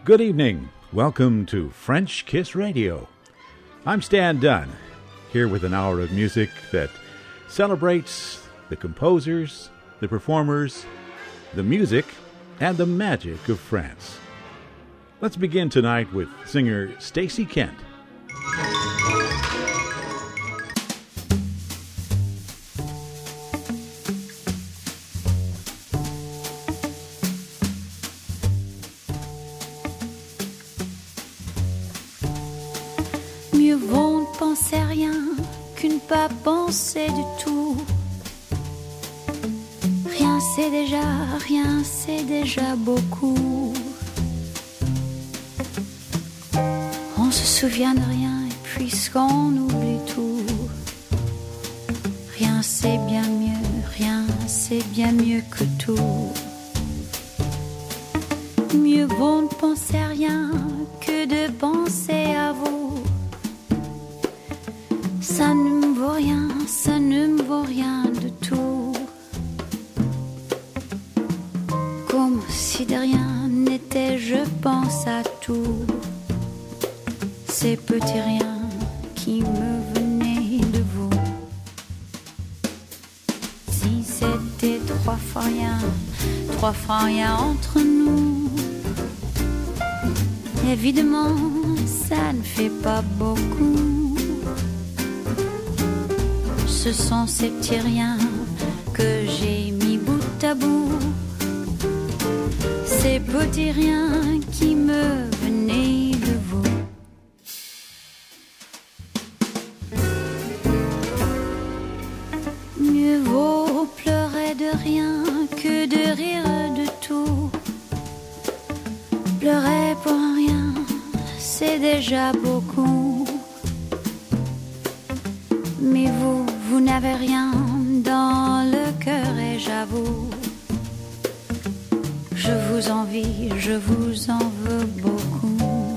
Good evening. Welcome to French Kiss Radio. I'm Stan Dunn, here with an hour of music that celebrates the composers, the performers, the music, and the magic of France. Let's begin tonight with singer Stacey Kent. Mieux vaut ne penser à rien qu'une pas penser du tout. Rien c'est déjà beaucoup. On se souvient de rien et puisqu'on oublie tout, rien c'est bien mieux que tout. Mieux vaut ne penser à rien que de penser à vous. Ça ne me vaut rien de tout. Comme si de rien n'était, je pense à tout. Ces petits riens qui me venaient de vous. Si c'était trois fois rien entre nous. Évidemment, ça ne fait pas beaucoup. Ce sont ces petits riens que j'ai mis bout à bout. Ces petits riens qui me venaient de vous. Mieux vaut pleurer de rien que de rire de tout. Pleurer pour rien, c'est déjà beaucoup. Mais vous n'avez rien dans le cœur et j'avoue, je vous envie, je vous en veux beaucoup.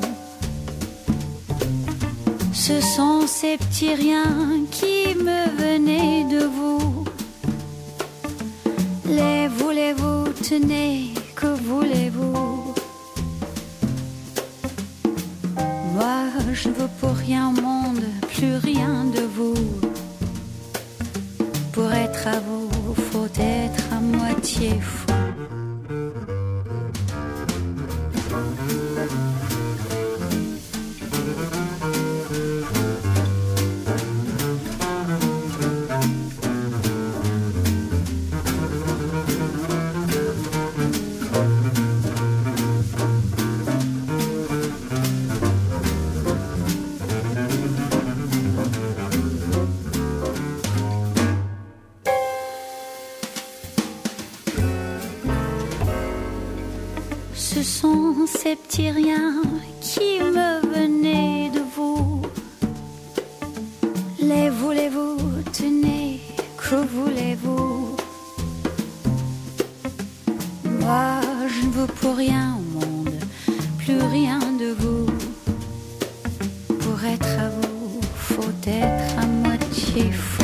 Ce sont ces petits riens qui me venaient de vous. Les voulez-vous, tenez, que voulez-vous? Moi, je ne veux pour rien au monde, plus rien de vous. Pour être à vous, faut être à moitié fou. Ce sont ces petits riens qui me venaient de vous. Les voulez-vous, tenez, que voulez-vous? Moi, je ne veux pour rien au monde, plus rien de vous. Pour être à vous, faut être à moitié fou.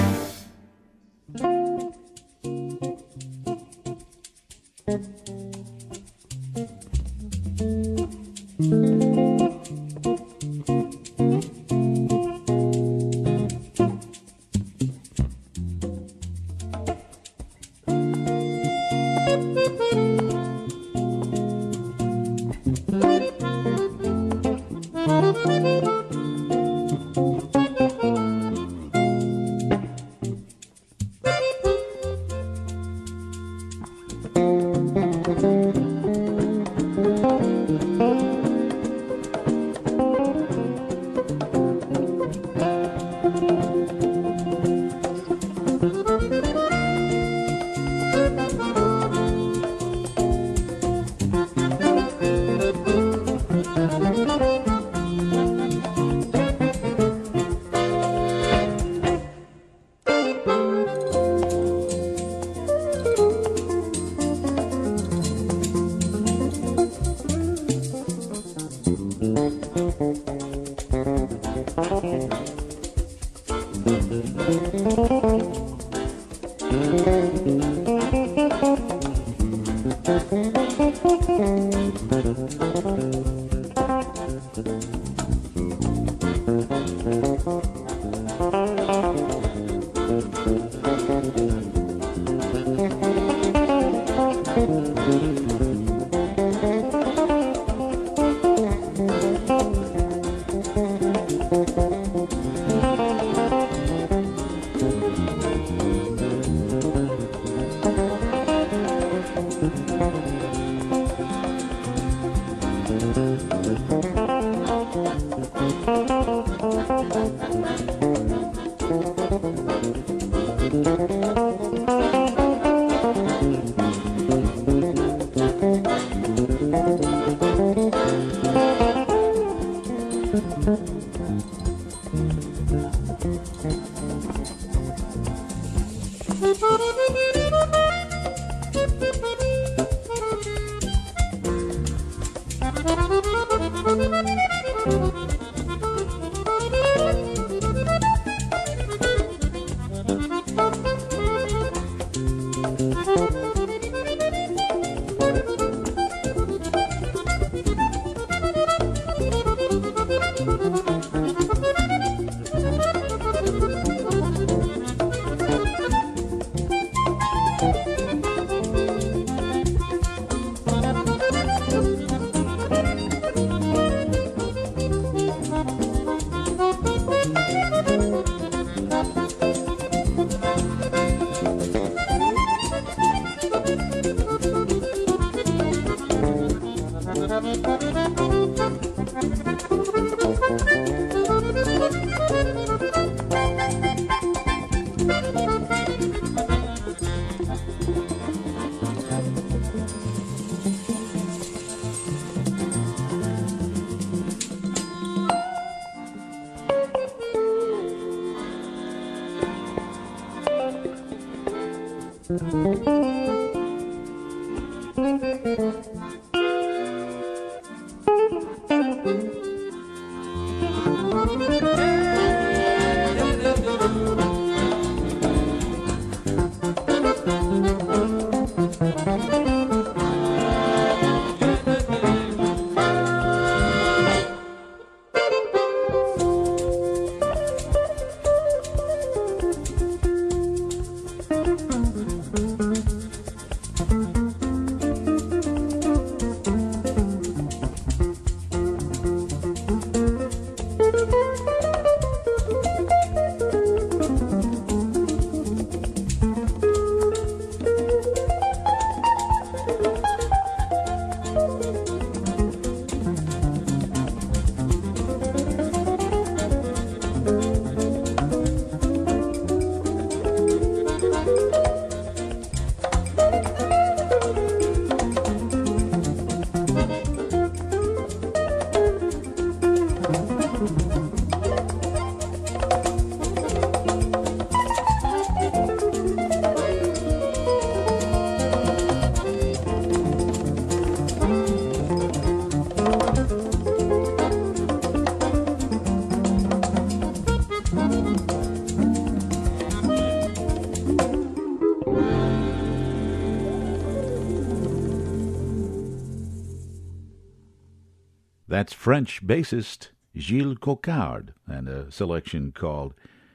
That's French bassist Gilles Coquard and a selection called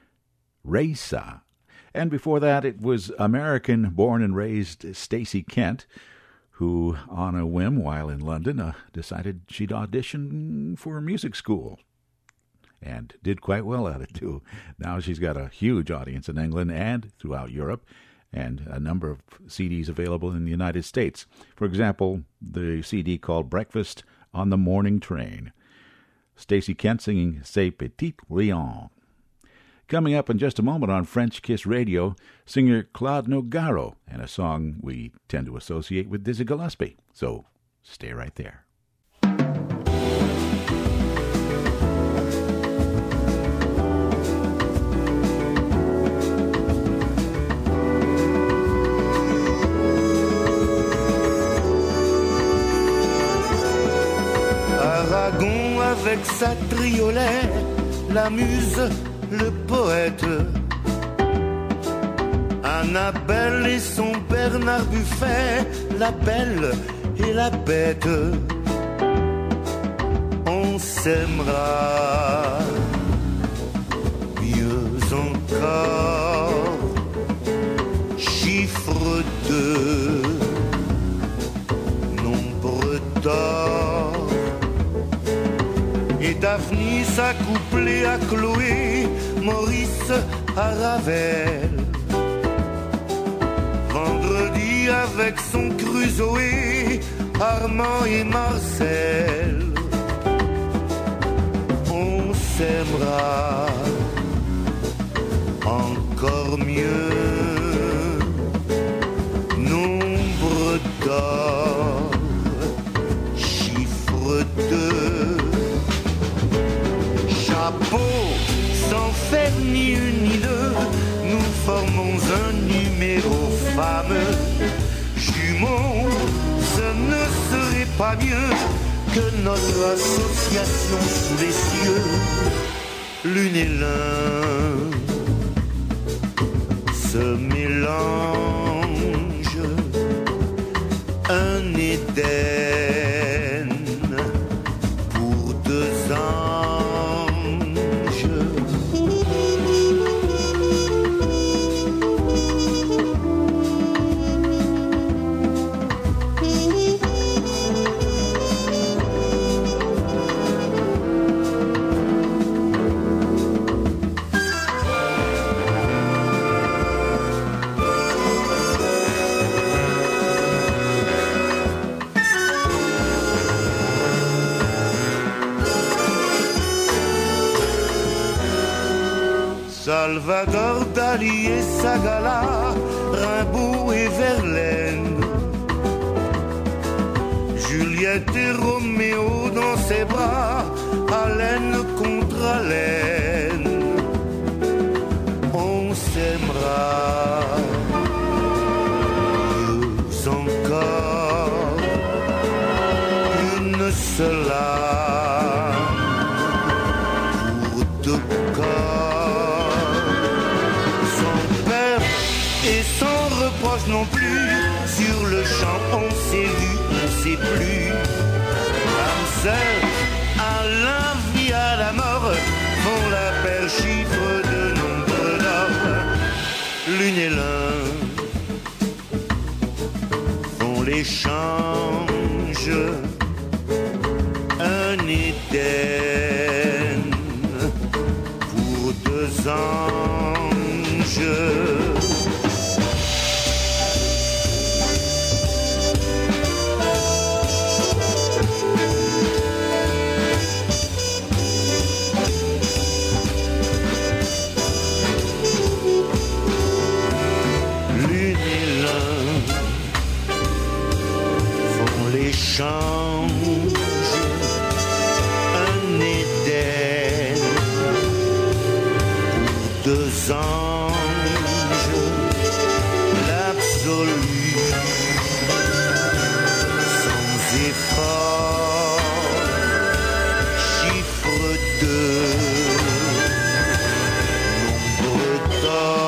Reysa. And before that, it was American-born and raised Stacey Kent, who, on a whim while in London, decided she'd audition for music school. And did quite well at it, too. Now she's got a huge audience in England and throughout Europe, and a number of CDs available in the United States. For example, the CD called Breakfast on the Morning Train. Stacey Kent singing Ces Petits Lions. Coming up in just a moment on French Kiss Radio, singer Claude Nougaro, and a song we tend to associate with Dizzy Gillespie. So stay right there. Aragon avec sa triolet, la muse, le poète, Annabelle et son Bernard Buffet, la belle et la bête. On s'aimera mieux encore. Chiffre 2, nombre d'or. Et Daphnis accouplé à Chloé, Maurice à Ravel. Vendredi avec son Crusoé, Armand et Marcel. On s'aimera fait ni une ni deux, nous formons un numéro fameux. Jumeaux, ce ne serait pas mieux que notre association sous les cieux. L'une et l'un se mélangent, un Éden pour deux anges. Salvador Dali et Sagala, Rimbaud et Verlaine, Juliette et Roméo dans ses bras, haleine contre haleine. On s'aimera mieux encore, une seule âme pour deux corps. Et sans reproche non plus, sur le champ on s'est vu, on sait plus. L'âme seule, à la vie, à la mort, font la belle chiffre de nombre d'or. L'une et l'un font l'échange, un Éden pour deux anges. Change, un Éden pour deux anges, l'absolu sans effort, chiffre deux, nombre d'or.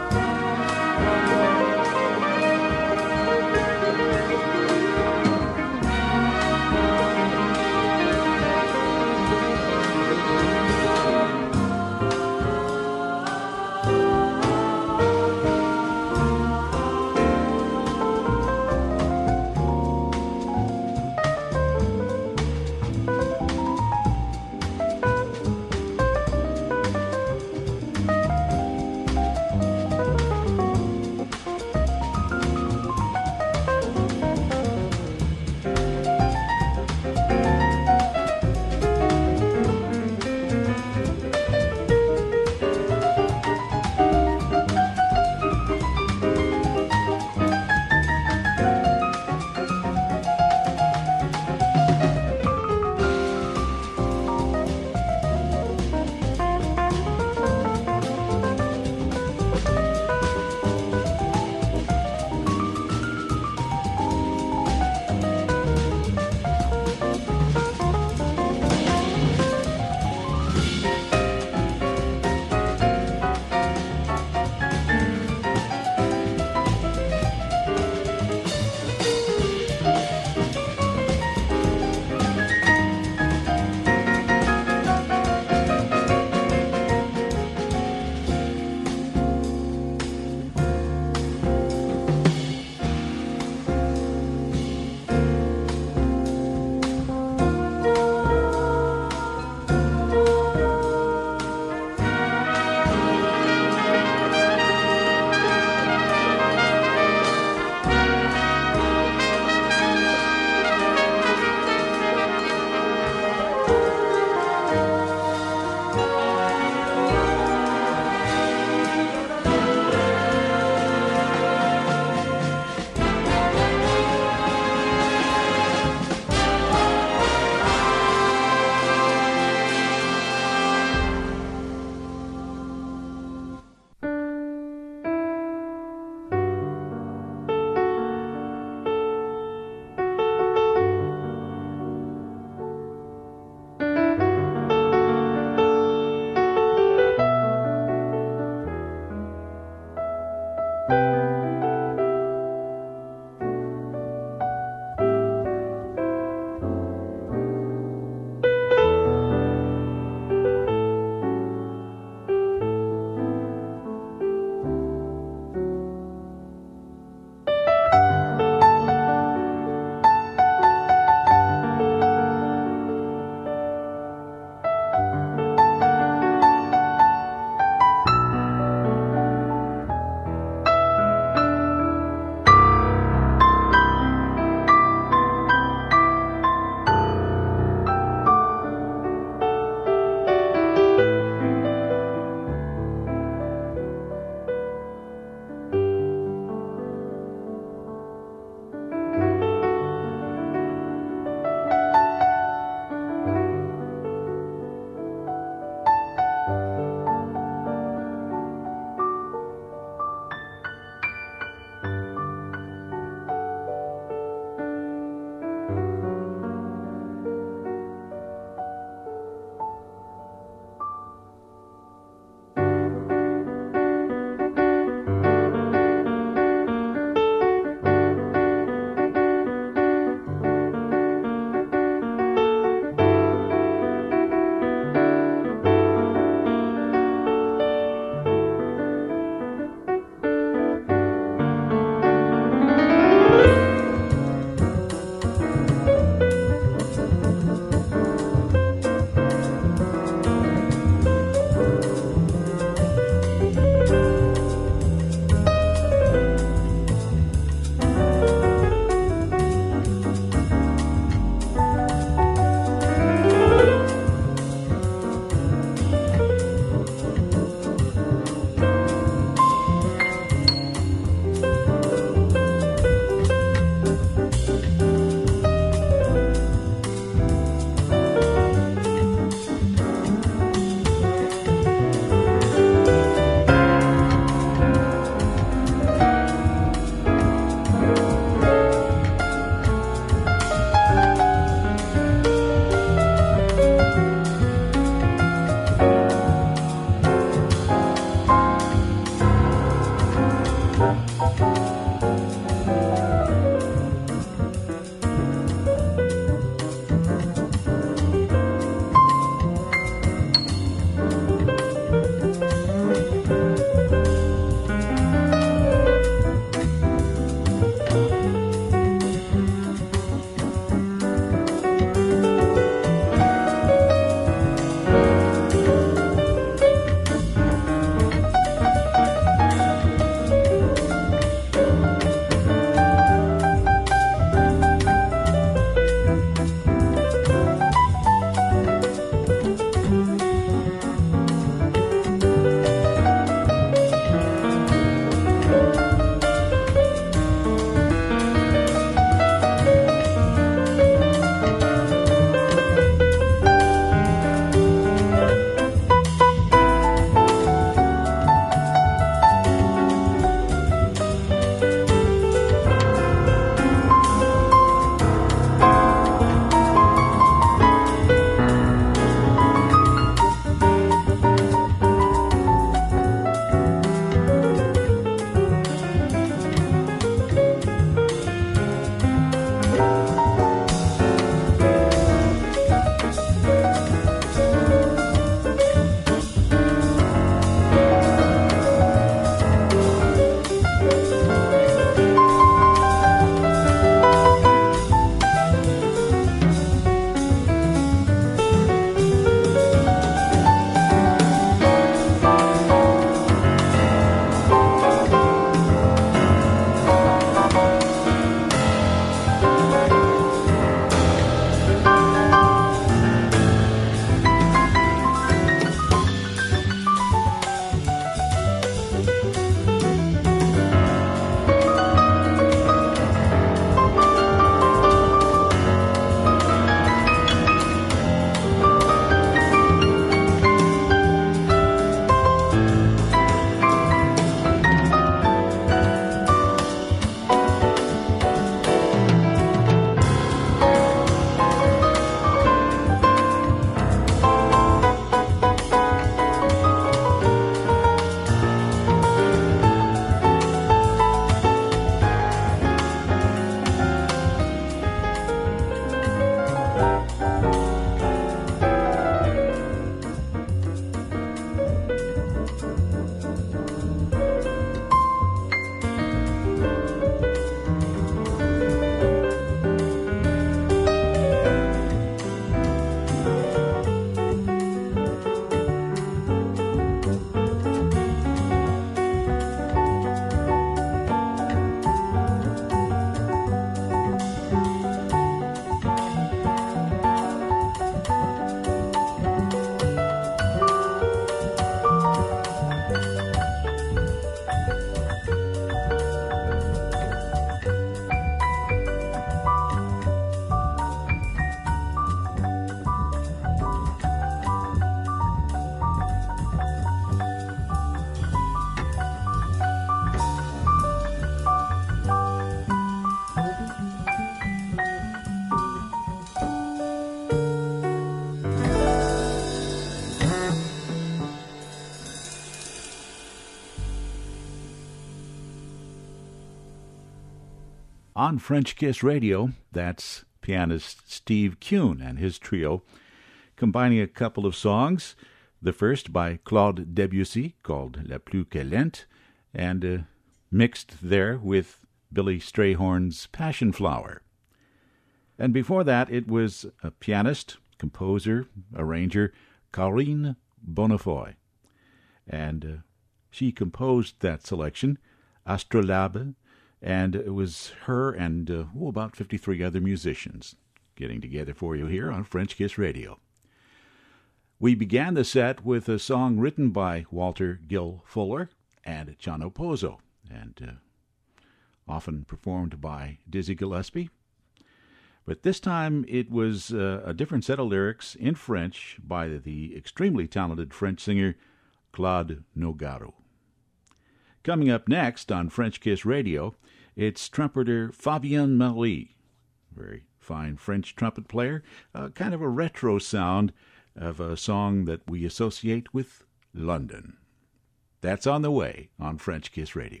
On French Kiss Radio, that's pianist Steve Kuhn and his trio, combining a couple of songs, the first by Claude Debussy, called La Plus Qu'Lente, and mixed there with Billy Strayhorn's Passion Flower. And before that, it was a pianist, composer, arranger, Corinne Bonnefoy. And she composed that selection, Astrolabe, and it was her and about 53 other musicians getting together for you here on French Kiss Radio. We began the set with a song written by Walter Gill Fuller and Chano Pozzo, and often performed by Dizzy Gillespie. But this time it was a different set of lyrics in French by the extremely talented French singer Claude Nougaro. Coming up next on French Kiss Radio, it's trumpeter Fabien Marie, very fine French trumpet player, kind of a retro sound of a song that we associate with London. That's on the way on French Kiss Radio.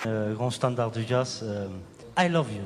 Grand standard du jazz, I Love You.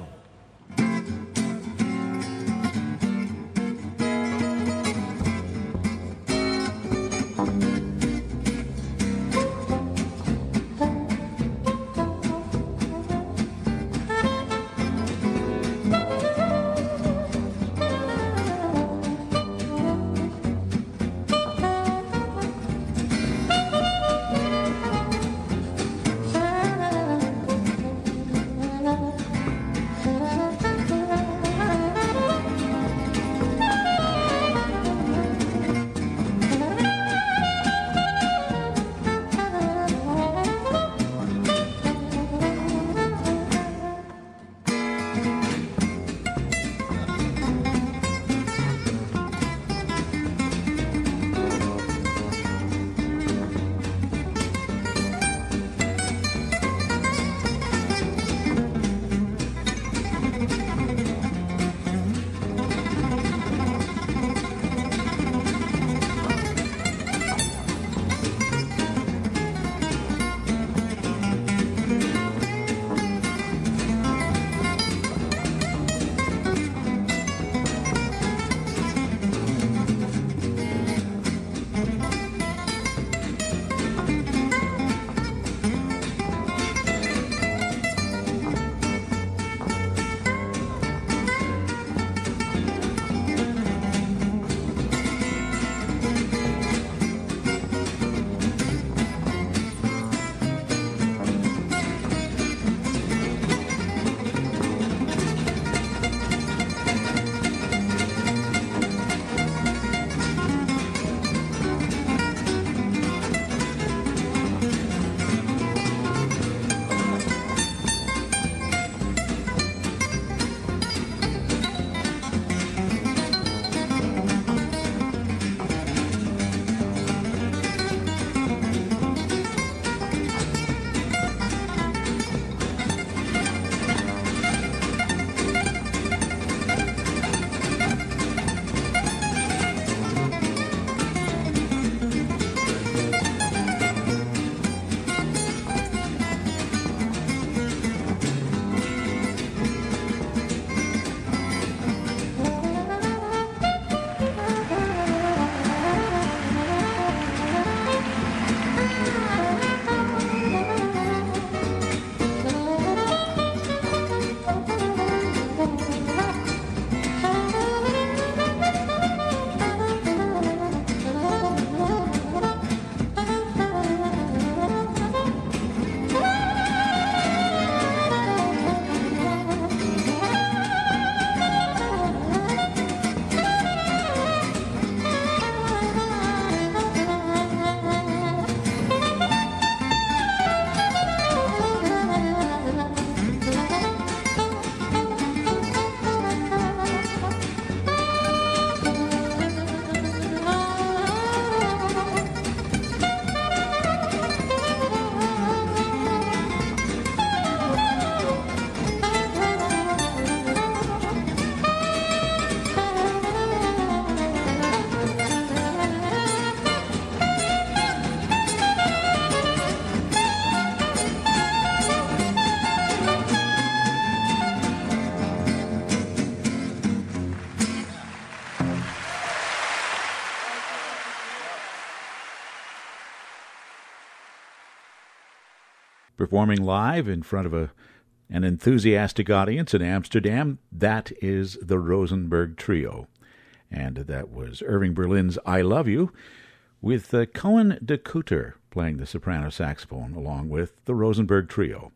Performing live in front of an enthusiastic audience in Amsterdam, that is the Rosenberg Trio. And that was Irving Berlin's I Love You, with Cohen de Kooter playing the soprano saxophone along with the Rosenberg Trio.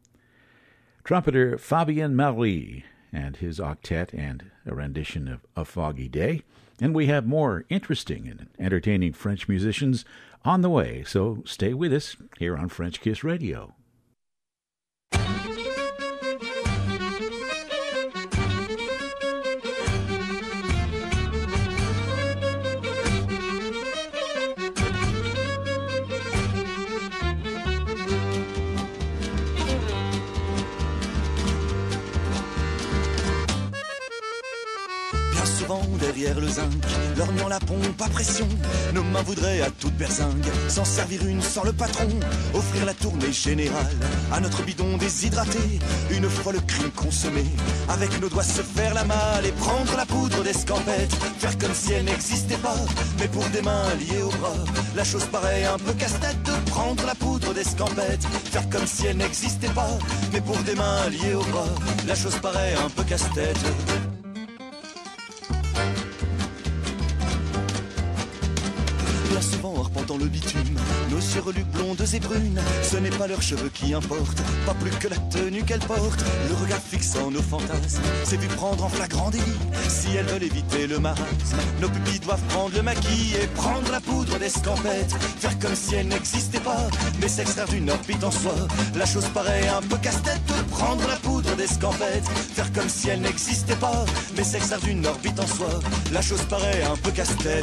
Trumpeter Fabien Marie and his octet and a rendition of A Foggy Day. And we have more interesting and entertaining French musicians on the way, so stay with us here on French Kiss Radio. Bien sûr devant, derrière le zinc, lorgnant la pompe à pression. Nos mains voudraient à toute berzingue s'en servir une sans le patron, offrir la tournée générale à notre bidon déshydraté. Une fois le crime consommé, avec nos doigts se faire la malle et prendre la poudre d'escampette, faire comme si elle n'existait pas, mais pour des mains liées au bras. La chose paraît un peu casse-tête de prendre la poudre d'escampette, faire comme si elle n'existait pas, mais pour des mains liées au bras. La chose paraît un peu casse-tête. Bien souvent arpentant le bitume, nos yeux relus blondes et brunes, ce n'est pas leurs cheveux qui importent, pas plus que la tenue qu'elles portent. Le regard fixant nos fantasmes, c'est vu prendre en flagrant délit. Si elles veulent éviter le marasme, nos pupilles doivent prendre le maquis et prendre la poudre d'escampette, faire comme si elle n'existait pas, mais s'extraire d'une orbite en soi. La chose paraît un peu casse-tête de prendre la poudre d'escampette, faire comme si elle n'existait pas, mais s'extraire d'une orbite en soi. La chose paraît un peu casse-tête.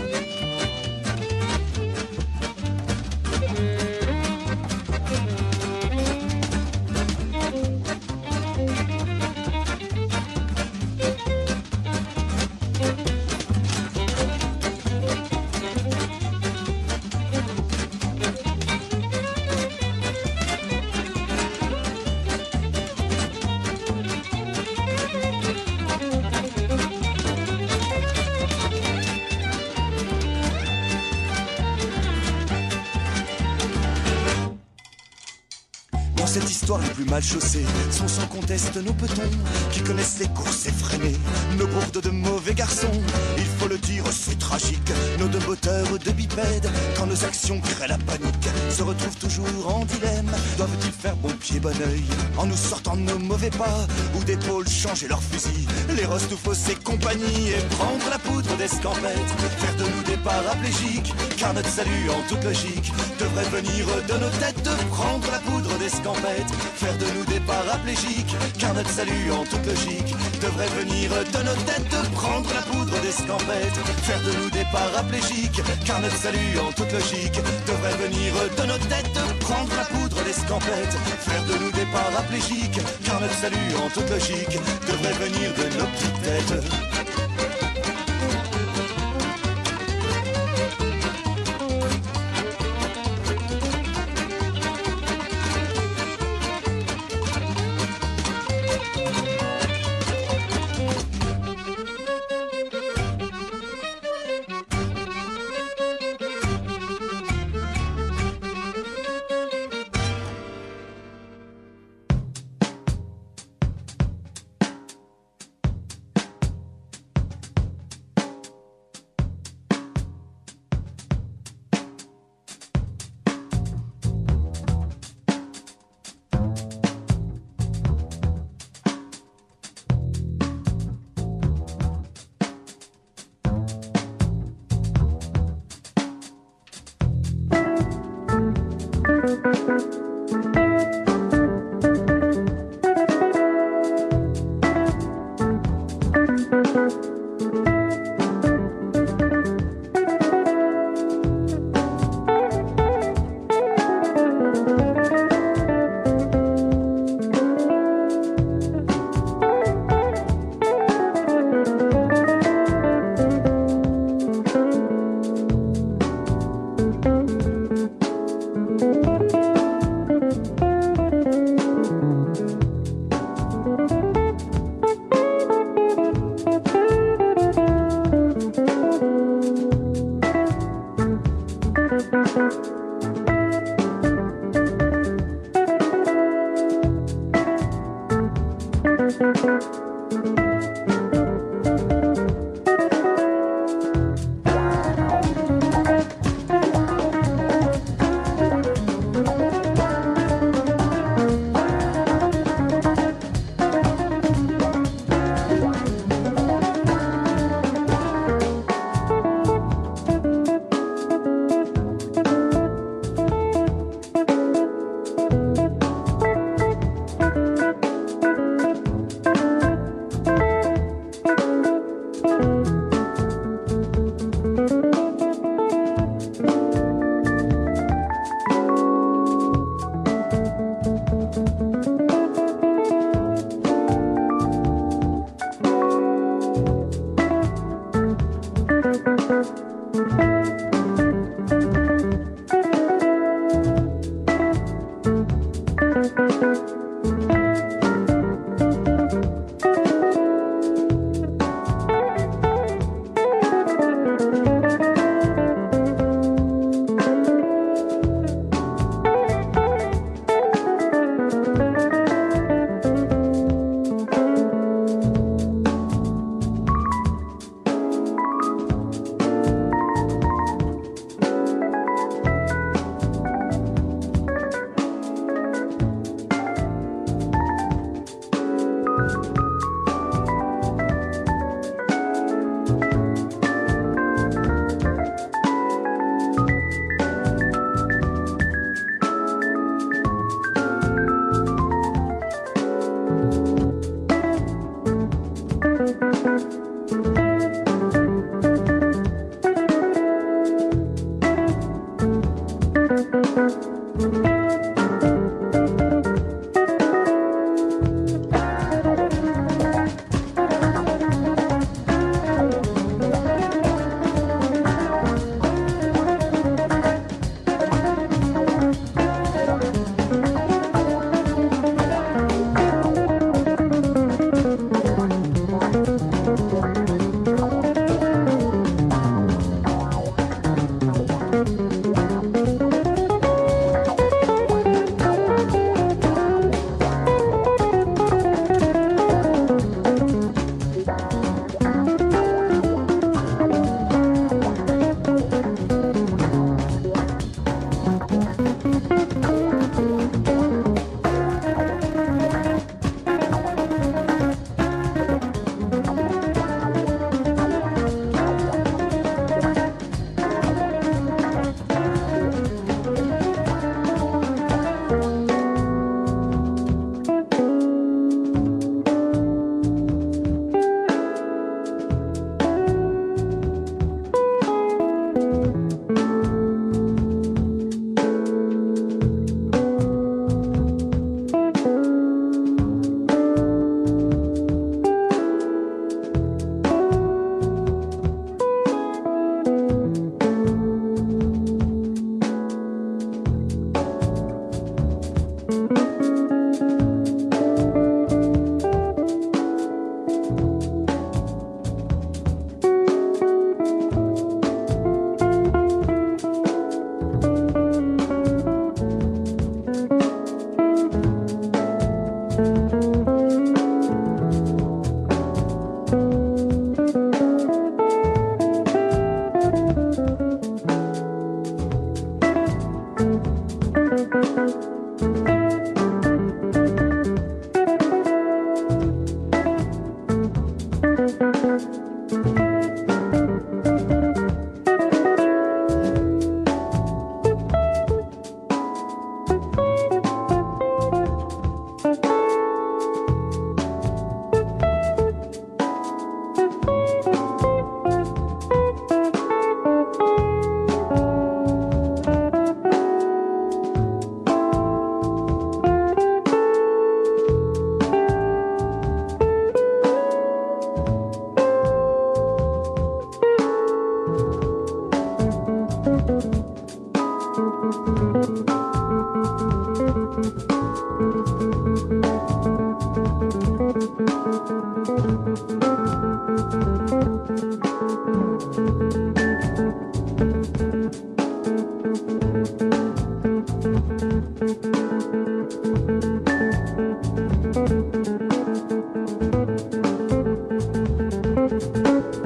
Cette histoire les plus mal chaussées sont sans conteste nos petons qui connaissent les courses effrénées, nos bourdes de mauvais garçons. Il faut le dire, c'est tragique, nos deux moteurs de bipèdes, quand nos actions créent la panique, se retrouvent toujours en dilemme. Doivent-ils faire bon pied bon oeil en nous sortant de nos mauvais pas, ou d'épaule changer leur fusil, les Rostoufos et compagnie, et prendre la poudre d'escampette, faire de nous des paraplégiques, car notre salut en toute logique devrait venir de nos têtes. De prendre la poudre d'escampette, faire de nous des paraplégiques, car notre salut en toute logique devrait venir de nos têtes. De prendre la poudre d'escampette, faire de nous des paraplégiques, car notre salut en toute logique devrait venir de nos têtes. De prendre la poudre d'escampette, faire de nous des paraplégiques, car notre salut en toute logique devrait venir de nos petites têtes.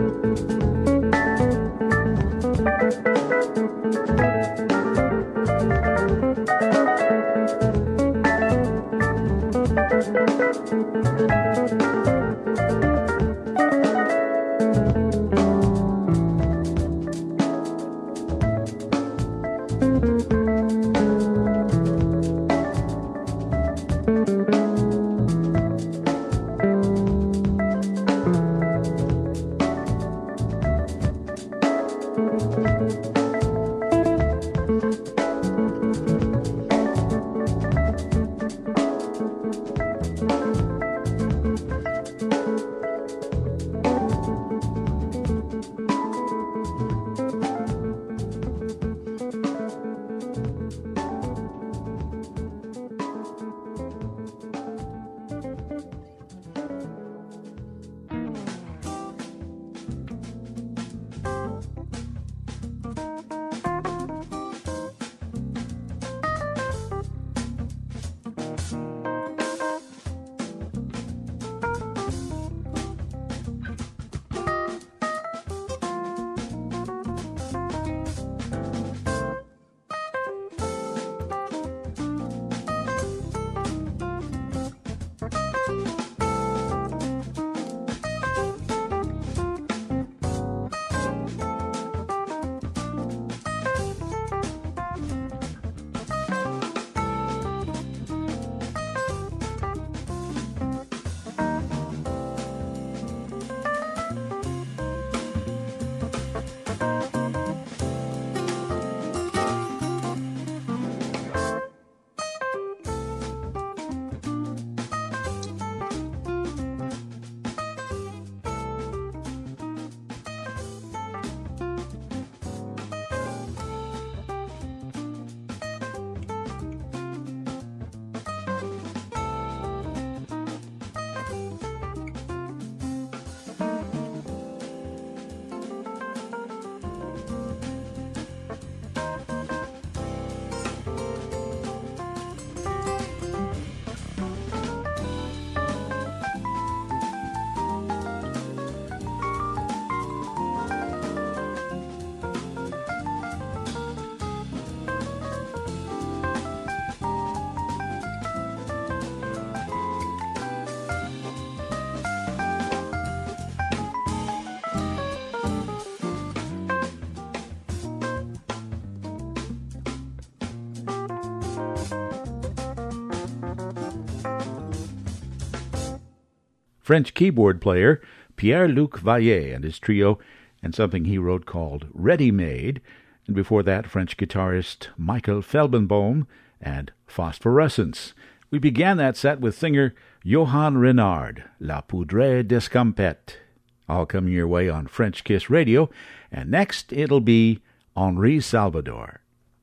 French keyboard player Pierre-Luc Vaillet and his trio, and something he wrote called Ready Made, and before that French guitarist Michael Felbenboom and Phosphorescence. We began that set with singer Johan Renard, La Poudre d'Escampette. All coming your way on French Kiss Radio, and next it'll be Henri Salvador.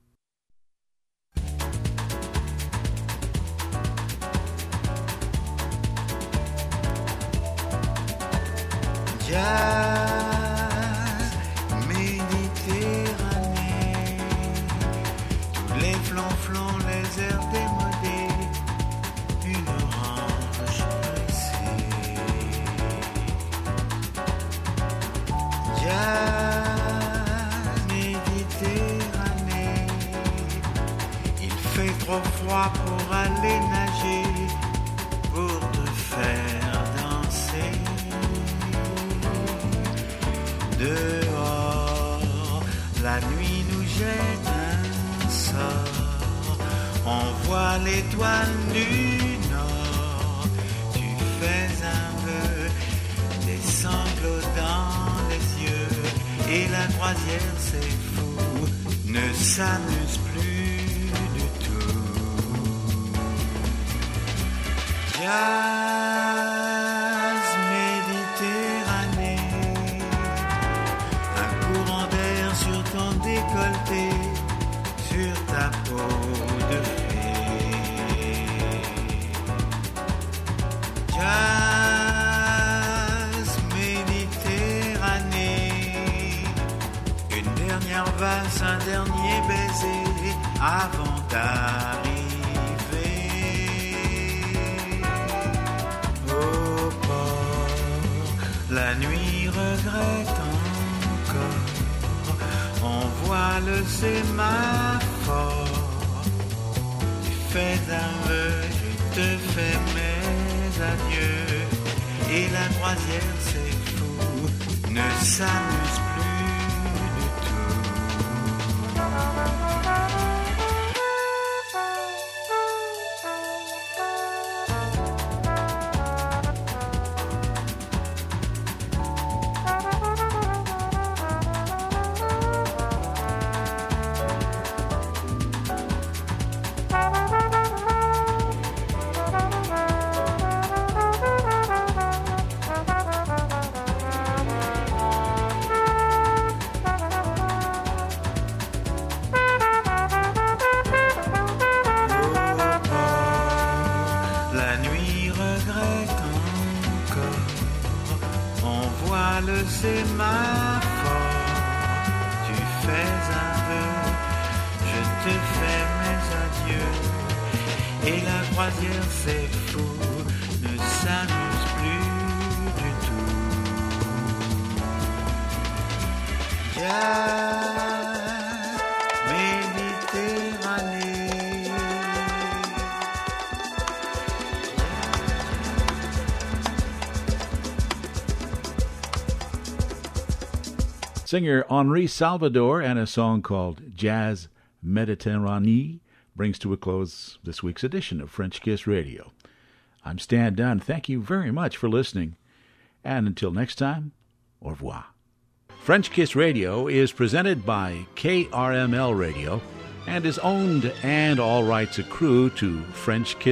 Jazz, Méditerranée, tous les flonflons, les airs démodés, une orange pressée. Jazz, Méditerranée, il fait trop froid pour aller nager, pour te faire danser. Dehors, la nuit nous jette un sort. On voit l'étoile du Nord. Tu fais un peu des sanglots dans les yeux. Et la croisière, c'est fou, ne s'amuse plus du tout. Jazz, Méditerranée, un courant d'air sur ton décolleté, sur ta peau de fée. Jazz, Méditerranée, une dernière valse, un dernier baiser avant d'arriver. La nuit regarde regrette encore. On voit le sémaphore. Tu fais un vœu, je te fais mes adieux. Et la croisière, c'est fou, ne s'amuse plus du tout. C'est fou, ne s'amuse plus du tout. Jazz, Méditerranée. Singer Henri Salvador and a song called Jazz Méditerranée brings to a close this week's edition of French Kiss Radio. I'm Stan Dunn. Thank you very much for listening. And until next time, au revoir. French Kiss Radio is presented by KRML Radio and is owned and all rights accrue to French Kiss